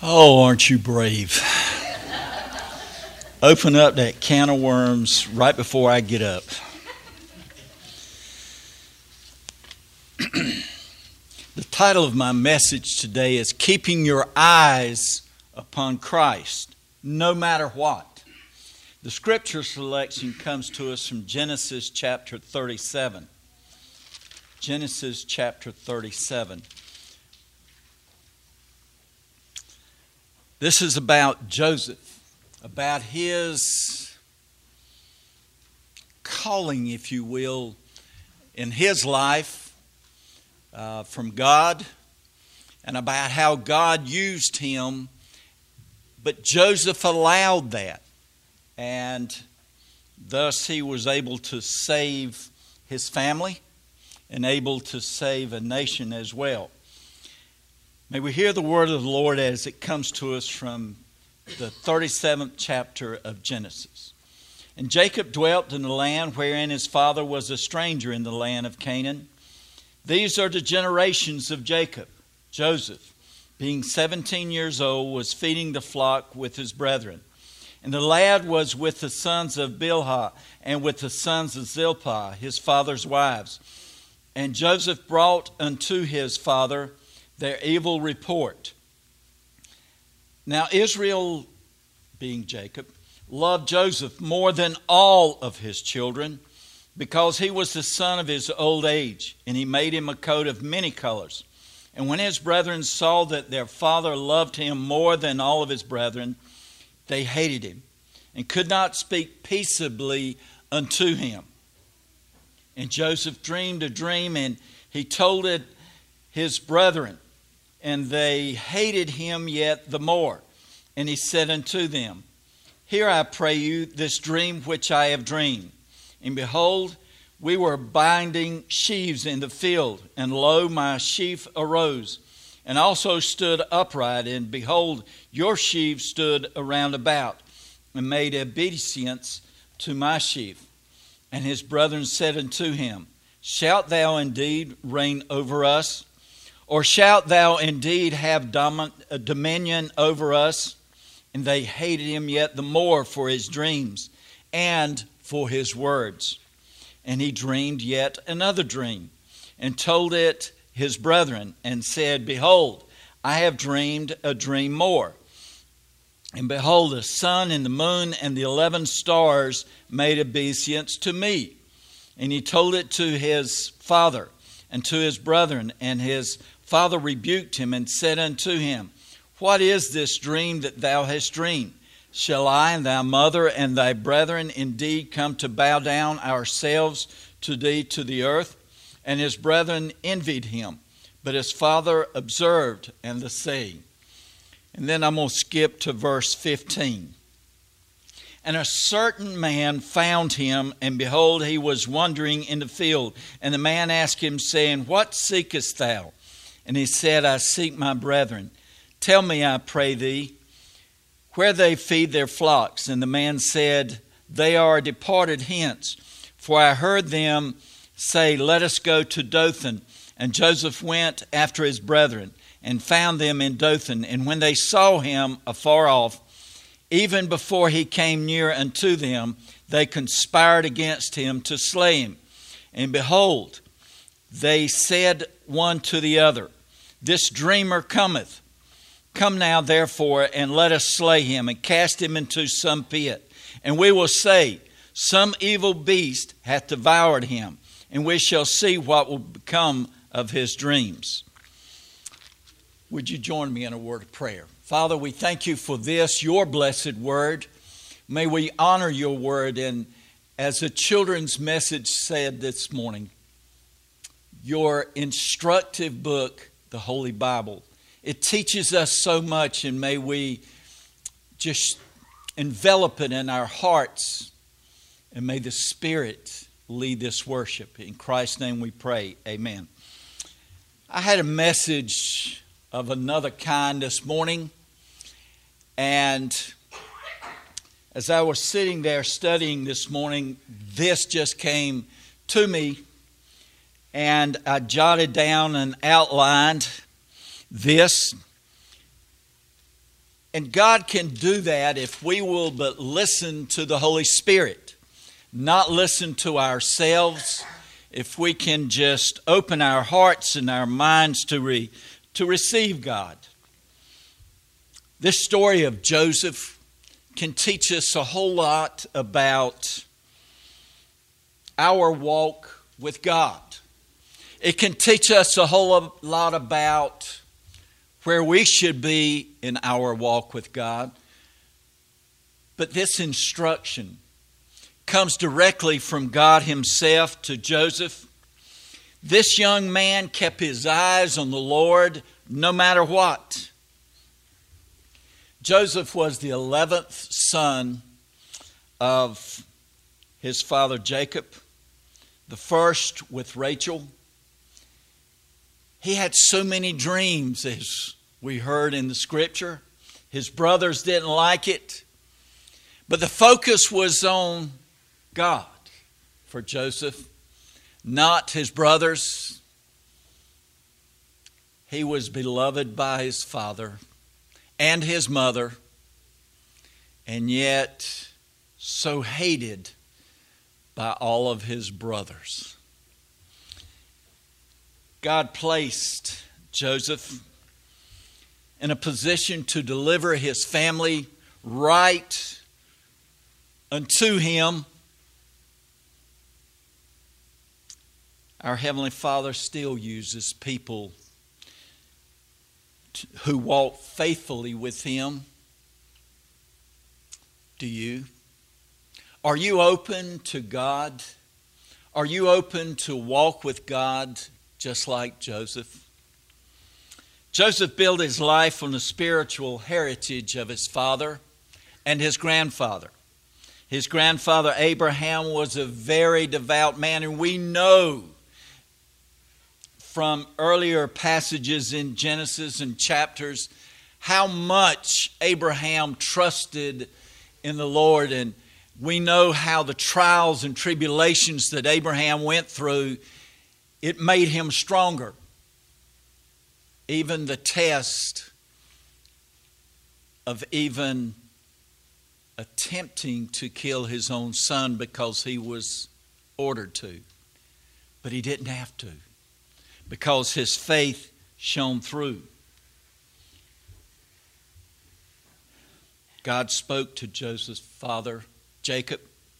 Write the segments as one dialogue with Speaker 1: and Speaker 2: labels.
Speaker 1: Oh, aren't you brave? Open up that can of worms right before I get up. The title of my message today is Keeping Your Eyes Upon Christ, No Matter What. The scripture selection comes to us from Genesis chapter 37. Genesis chapter 37. This is about Joseph, about his calling, if you will, in his life from God, and about how God used him, but Joseph allowed that, and thus he was able to save his family and able to save a nation as well. May we hear the word of the Lord as it comes to us from the 37th chapter of Genesis. And Jacob dwelt in the land wherein his father was a stranger in the land of Canaan. These are the generations of Jacob. Joseph, being 17 years old, was feeding the flock with his brethren. And the lad was with the sons of Bilhah and with the sons of Zilpah, his father's wives. And Joseph brought unto his father their evil report. Now Israel, being Jacob, loved Joseph more than all of his children, because he was the son of his old age, and he made him a coat of many colors. And when his brethren saw that their father loved him more than all of his brethren, they hated him, and could not speak peaceably unto him. And Joseph dreamed a dream, and he told it his brethren, and they hated him yet the more. And he said unto them, Hear, I pray you, this dream which I have dreamed. And behold, we were binding sheaves in the field, and lo, my sheaf arose, and also stood upright, and behold, your sheaves stood around about, and made obeisance to my sheaf. And his brethren said unto him, Shalt thou indeed reign over us? Or shalt thou indeed have dominion over us? And they hated him yet the more for his dreams and for his words. And he dreamed yet another dream, and told it his brethren, and said, Behold, I have dreamed a dream more. And behold, the sun and the moon and the 11 stars made obeisance to me. And he told it to his father and to his brethren, and his father rebuked him and said unto him, What is this dream that thou hast dreamed? Shall I and thy mother and thy brethren indeed come to bow down ourselves to thee to the earth? And his brethren envied him, but his father observed and the saying. And then I'm going to skip to verse 15. And a certain man found him, and behold, he was wandering in the field. And the man asked him, saying, What seekest thou? And he said, I seek my brethren. Tell me, I pray thee, where they feed their flocks. And the man said, They are departed hence. For I heard them say, Let us go to Dothan. And Joseph went after his brethren, and found them in Dothan. And when they saw him afar off, even before he came near unto them, they conspired against him to slay him. And behold, they said one to the other, This dreamer cometh. Come now, therefore, and let us slay him, and cast him into some pit. And we will say, Some evil beast hath devoured him, and we shall see what will become of his dreams. Would you join me in a word of prayer? Father, we thank you for this, your blessed word. May we honor your word. And as the children's message said this morning, your instructive book, the Holy Bible, it teaches us so much, and may we just envelop it in our hearts, and may the Spirit lead this worship. In Christ's name we pray, amen. I had a message of another kind this morning, and as I was sitting there studying this morning, this just came to me, and I jotted down and outlined this. And God can do that if we will but listen to the Holy Spirit, not listen to ourselves. If we can just open our hearts and our minds to receive God. This story of Joseph can teach us a whole lot about our walk with God. It can teach us a whole lot about where we should be in our walk with God. But this instruction comes directly from God Himself to Joseph. This young man kept his eyes on the Lord no matter what. Joseph was the 11th son of his father Jacob, the first with Rachel. He had so many dreams, as we heard in the scripture. His brothers didn't like it, but the focus was on God for Joseph, not his brothers. He was beloved by his father and his mother, and yet so hated by all of his brothers. God placed Joseph in a position to deliver his family right unto him. Our Heavenly Father still uses people who walk faithfully with Him. Do you? Are you open to God? Are you open to walk with God just like Joseph? Joseph built his life on the spiritual heritage of his father and his grandfather. His grandfather Abraham was a very devout man, and we know from earlier passages in Genesis and chapters how much Abraham trusted in the Lord. And we know how the trials and tribulations that Abraham went through, it made him stronger. Even the test of even attempting to kill his own son because he was ordered to. But he didn't have to, because his faith shone through. God spoke to Joseph's father, Jacob.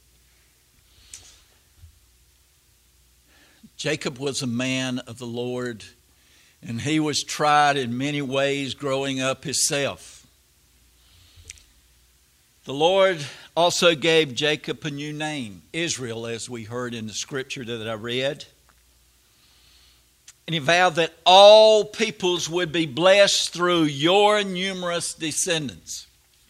Speaker 1: Jacob was a man of the Lord, and he was tried in many ways growing up himself. The Lord also gave Jacob a new name, Israel, as we heard in the scripture that I read. And he vowed that all peoples would be blessed through your numerous descendants.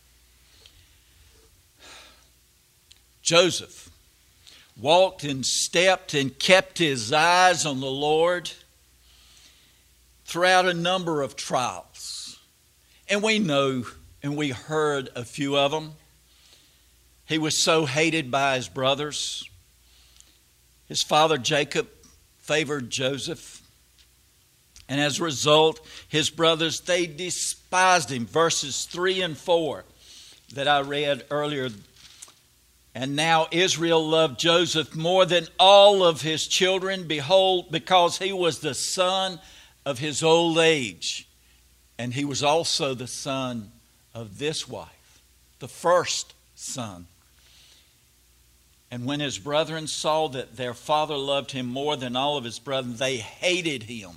Speaker 1: Joseph walked and stepped and kept his eyes on the Lord throughout a number of trials. And we know and we heard a few of them. He was so hated by his brothers. His father Jacob favored Joseph. And as a result, his brothers, they despised him. Verses 3 and 4 that I read earlier. And now Israel loved Joseph more than all of his children, behold, because he was the son of his old age. And he was also the son of this wife, the first son. And when his brethren saw that their father loved him more than all of his brethren, they hated him.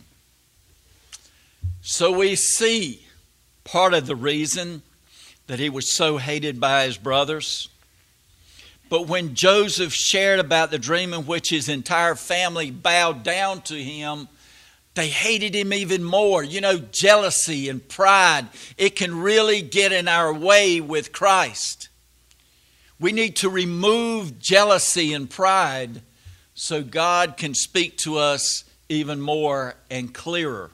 Speaker 1: So we see part of the reason that he was so hated by his brothers. But when Joseph shared about the dream in which his entire family bowed down to him, they hated him even more. You know, jealousy and pride, it can really get in our way with Christ. We need to remove jealousy and pride so God can speak to us even more and clearer.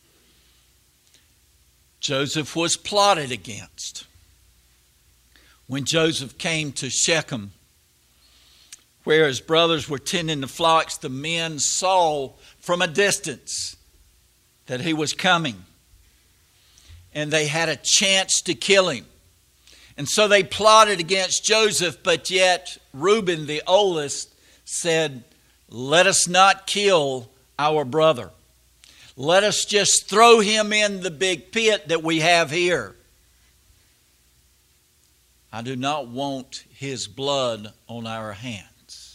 Speaker 1: Joseph was plotted against. When Joseph came to Shechem, where his brothers were tending the flocks, the men saw from a distance that he was coming. and they had a chance to kill him. And so they plotted against Joseph, but yet Reuben, the oldest, said, "Let us not kill our brother. Let us just throw him in the big pit that we have here. I do not want his blood on our hands."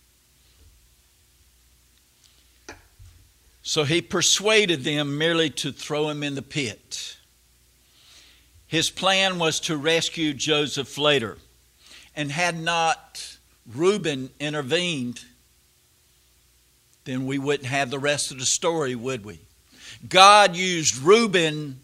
Speaker 1: So he persuaded them merely to throw him in the pit. His plan was to rescue Joseph later. And had not Reuben intervened, then we wouldn't have the rest of the story, would we? God used Reuben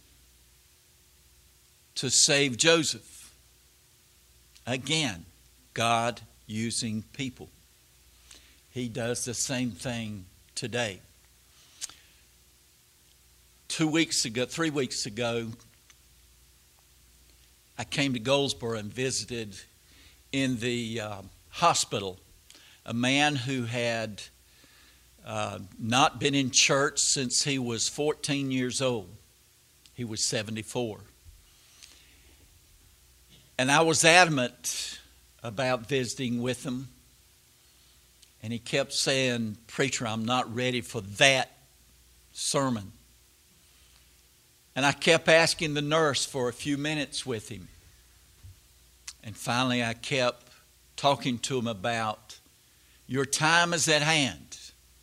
Speaker 1: to save Joseph. Again, God using people. He does the same thing today. 3 weeks ago, I came to Goldsboro and visited in the hospital a man who had not been in church since he was 14 years old. He was 74. And I was adamant about visiting with him. And he kept saying, "Preacher, I'm not ready for that sermon." And I kept asking the nurse for a few minutes with him. And finally I kept talking to him about, your time is at hand.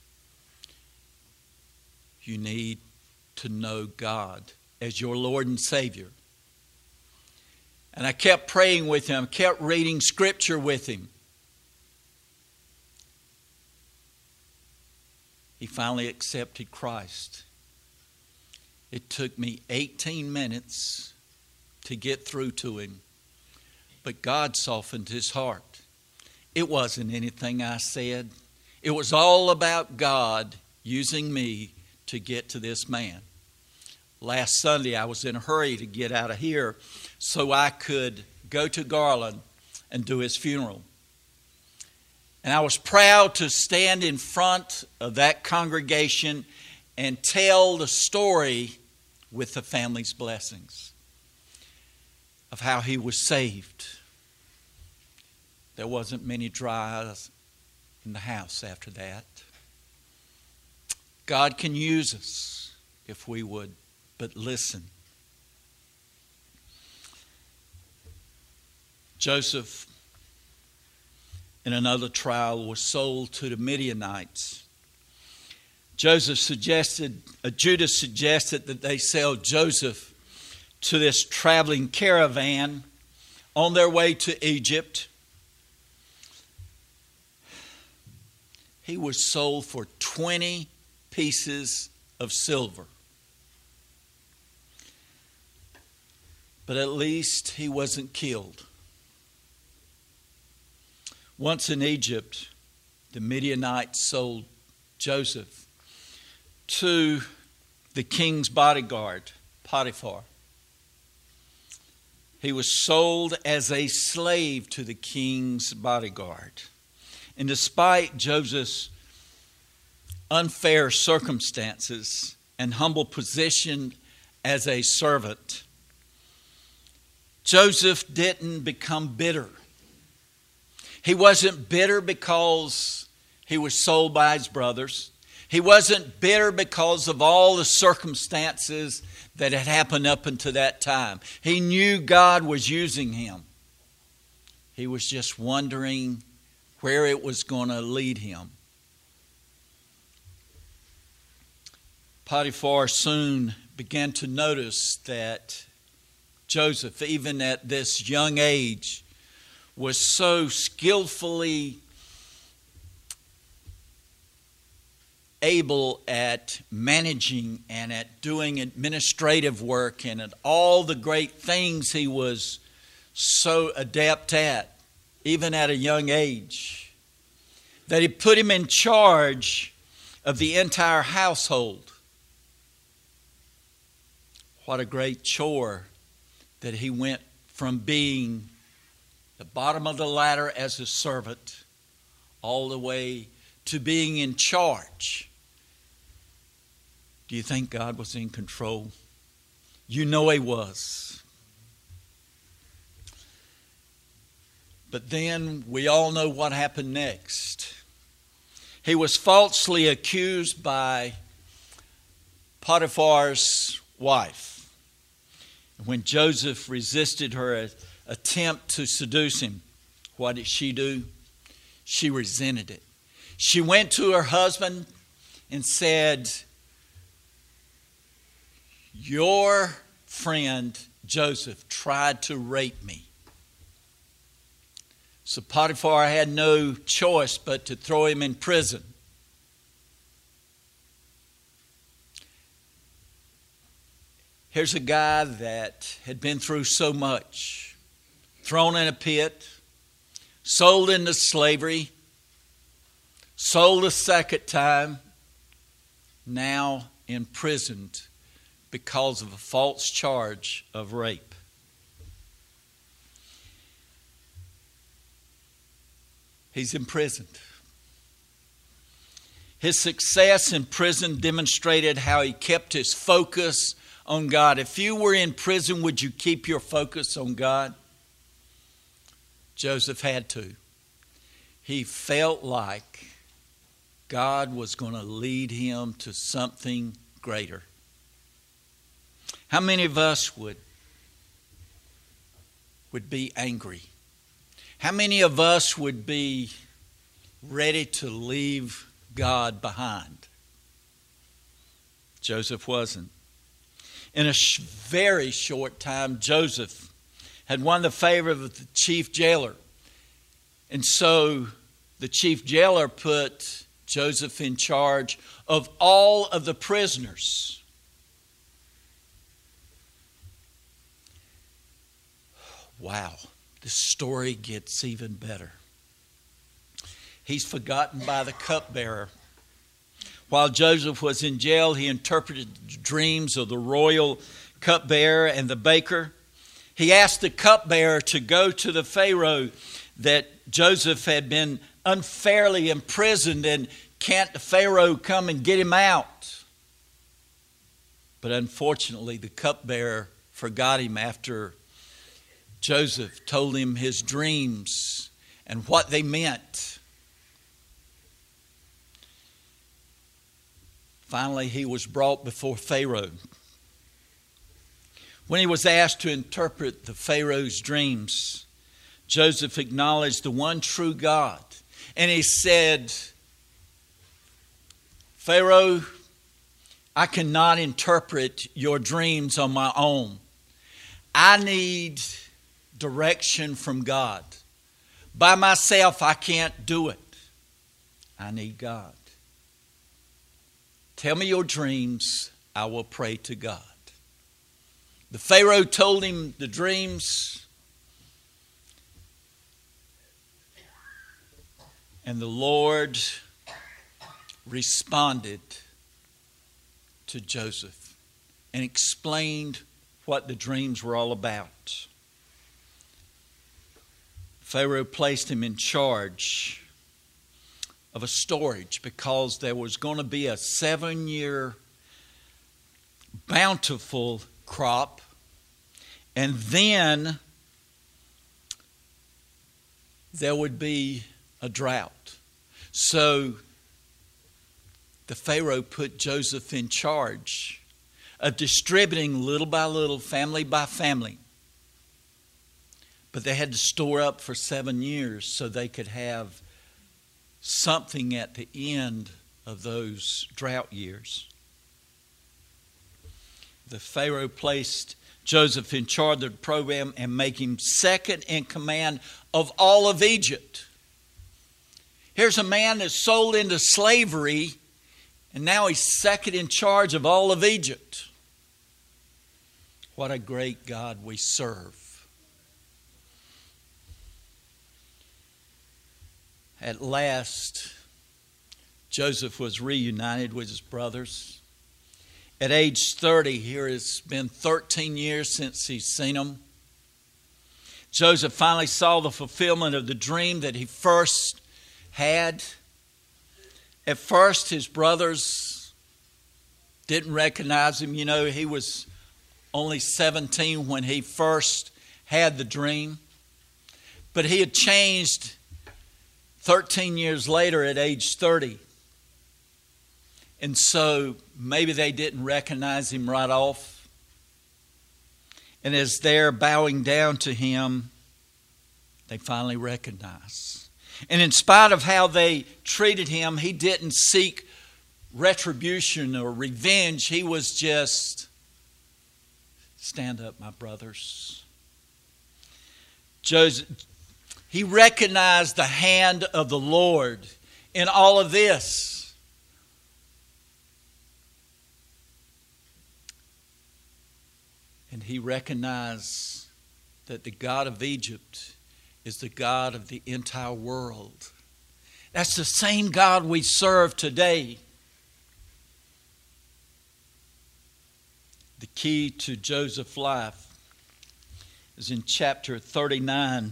Speaker 1: You need to know God as your Lord and Savior. And I kept praying with him, kept reading Scripture with him. He finally accepted Christ. It took me 18 minutes to get through to him, but God softened his heart. It wasn't anything I said. It was all about God using me to get to this man. Last Sunday, I was in a hurry to get out of here so I could go to Garland and do his funeral. And I was proud to stand in front of that congregation and tell the story with the family's blessings of how he was saved. There wasn't many dry eyes in the house after that. God can use us if we would but listen. Joseph, in another trial, was sold to the Midianites. Judas suggested that they sell Joseph to this traveling caravan on their way to Egypt. He was sold for 20 pieces of silver. But at least he wasn't killed. Once in Egypt, the Midianites sold Joseph to the king's bodyguard, Potiphar. He was sold as a slave to the king's bodyguard. And despite Joseph's unfair circumstances and humble position as a servant, Joseph didn't become bitter. He wasn't bitter because he was sold by his brothers. He wasn't bitter because of all the circumstances that had happened up until that time. He knew God was using him. He was just wondering where it was going to lead him. Potiphar soon began to notice that Joseph, even at this young age, was so skillfully able at managing and at doing administrative work and at all the great things he was so adept at, even at a young age, that he put him in charge of the entire household. What a great chore that he went from being the bottom of the ladder as a servant all the way to being in charge. Do you think God was in control? You know he was. But then we all know what happened next. He was falsely accused by Potiphar's wife. When Joseph resisted her attempt to seduce him, what did she do? She resented it. She went to her husband and said, "Your friend Joseph tried to rape me." So Potiphar had no choice but to throw him in prison. Here's a guy that had been through so much. Thrown in a pit, sold into slavery, sold a second time, now imprisoned because of a false charge of rape. He's imprisoned. His success in prison demonstrated how he kept his focus on God. If you were in prison, would you keep your focus on God? Joseph had to. He felt like God was going to lead him to something greater. How many of us would be angry? How many of us would be ready to leave God behind? Joseph wasn't. In a very short time, Joseph had won the favor of the chief jailer. And so the chief jailer put Joseph in charge of all of the prisoners. Wow, this story gets even better. He's forgotten by the cupbearer. While Joseph was in jail, he interpreted dreams of the royal cupbearer and the baker. He asked the cupbearer to go to the Pharaoh that Joseph had been unfairly imprisoned, and can't the Pharaoh come and get him out? But unfortunately, the cupbearer forgot him after Joseph told him his dreams and what they meant. Finally, he was brought before Pharaoh. When he was asked to interpret the Pharaoh's dreams, Joseph acknowledged the one true God. And he said, "Pharaoh, I cannot interpret your dreams on my own. I need direction from God. By myself, I can't do it. I need God. Tell me your dreams. I will pray to God." The Pharaoh told him the dreams, and the Lord responded to Joseph and explained what the dreams were all about. Pharaoh placed him in charge of a storage because there was going to be a 7-year bountiful crop, and then there would be a drought. So the Pharaoh put Joseph in charge of distributing little by little, family by family. But they had to store up for 7 years so they could have something at the end of those drought years. The Pharaoh placed Joseph in charge of the program and made him second in command of all of Egypt. Here's a man that's sold into slavery, and now he's second in charge of all of Egypt. What a great God we serve. At last, Joseph was reunited with his brothers. At age 30, here it's been 13 years since he's seen them. Joseph finally saw the fulfillment of the dream that he first had. At first, his brothers didn't recognize him. You know, he was only 17 when he first had the dream. But he had changed 13 years later at age 30. And so maybe they didn't recognize him right off. And as they're bowing down to him, they finally recognize. And in spite of how they treated him, he didn't seek retribution or revenge. He was just, stand up, my brothers. Joseph, he recognized the hand of the Lord in all of this. And he recognized that the God of Egypt is the God of the entire world. That's the same God we serve today. The key to Joseph's life is in chapter 39,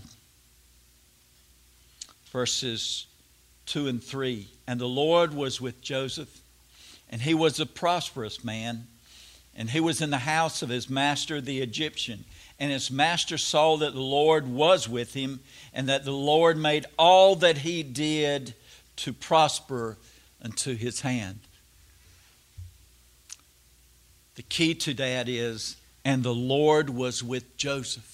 Speaker 1: verses 2 and 3. And the Lord was with Joseph, and he was a prosperous man, and he was in the house of his master the Egyptian. And his master saw that the Lord was with him, and that the Lord made all that he did to prosper unto his hand. The key to that is, and the Lord was with Joseph.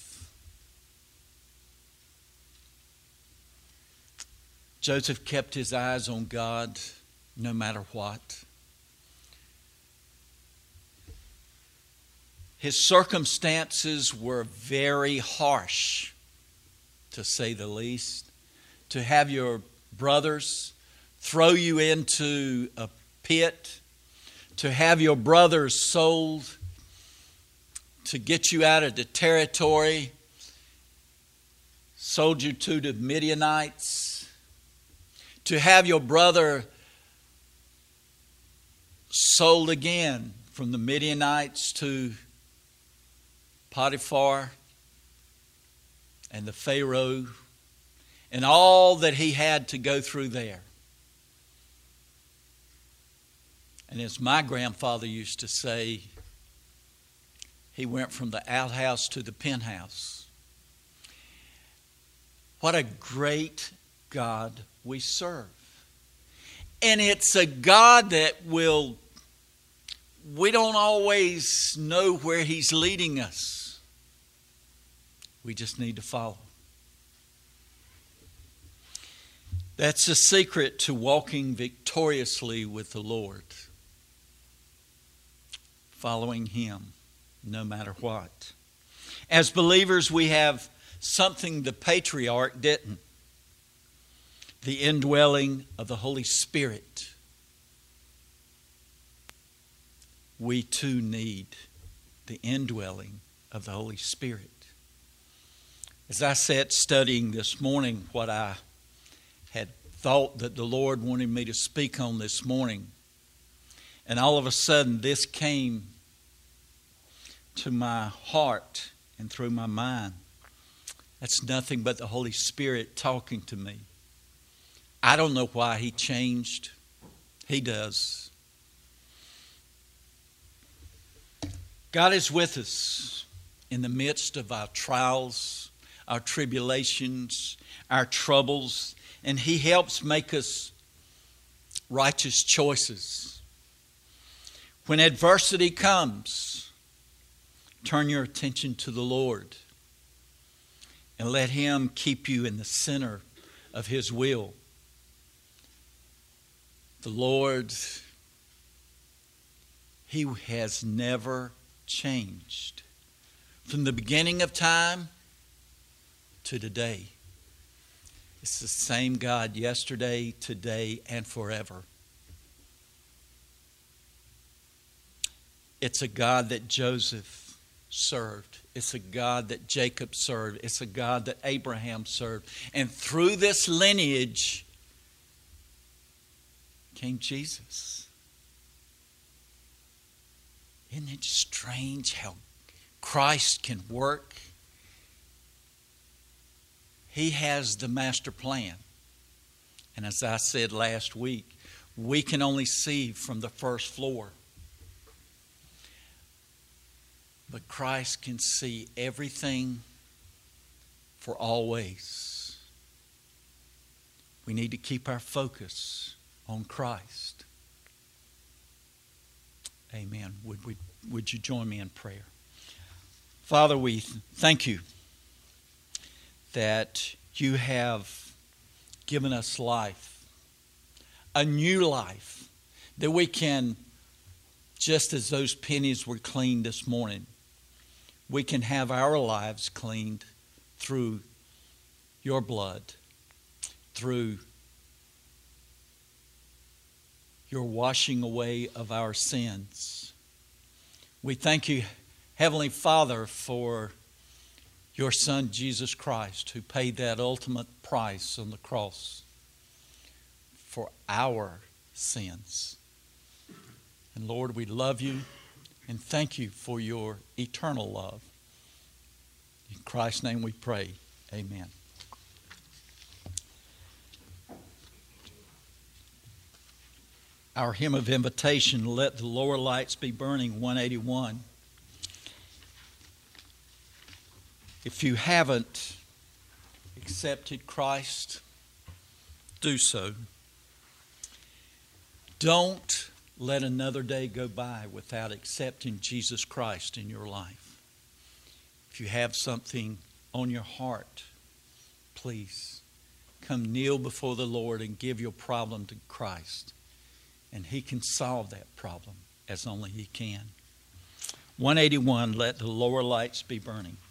Speaker 1: Joseph kept his eyes on God no matter what. His circumstances were very harsh, to say the least. To have your brothers throw you into a pit, to have your brothers sold, to get you out of the territory, sold you to the Midianites, to have your brother sold again from the Midianites to Potiphar and the Pharaoh and all that he had to go through there. And as my grandfather used to say, he went from the outhouse to the penthouse. What a great God we serve. And it's a God that we don't always know where he's leading us. We just need to follow. That's the secret to walking victoriously with the Lord. Following him no matter what. As believers, we have something the patriarch didn't. The indwelling of the Holy Spirit. We too need the indwelling of the Holy Spirit. As I sat studying this morning what I had thought that the Lord wanted me to speak on this morning, and all of a sudden this came to my heart and through my mind. That's nothing but the Holy Spirit talking to me. I don't know why he changed. He does. God is with us in the midst of our trials, our tribulations, our troubles, and he helps make us righteous choices. When adversity comes, turn your attention to the Lord and let him keep you in the center of his will. The Lord, he has never changed. From the beginning of time to today. It's the same God yesterday, today, and forever. It's a God that Joseph served. It's a God that Jacob served. It's a God that Abraham served. And through this lineage came Jesus. Isn't it strange how Christ can work? He has the master plan. And as I said last week, we can only see from the first floor. but Christ can see everything for always. We need to keep our focus on Christ. Amen. Would you join me in prayer? Father, we thank you that you have given us life, a new life, that we can, just as those pennies were cleaned this morning, we can have our lives cleaned through your blood, through your washing away of our sins. We thank you, Heavenly Father, for your Son, Jesus Christ, who paid that ultimate price on the cross for our sins. And Lord, we love you and thank you for your eternal love. In Christ's name we pray. Amen. Our hymn of invitation, Let the Lower Lights Be Burning, 181. If you haven't accepted Christ, do so. Don't let another day go by without accepting Jesus Christ in your life. If you have something on your heart, please come kneel before the Lord and give your problem to Christ. And He can solve that problem as only He can. 181, Let the Lower Lights Be Burning.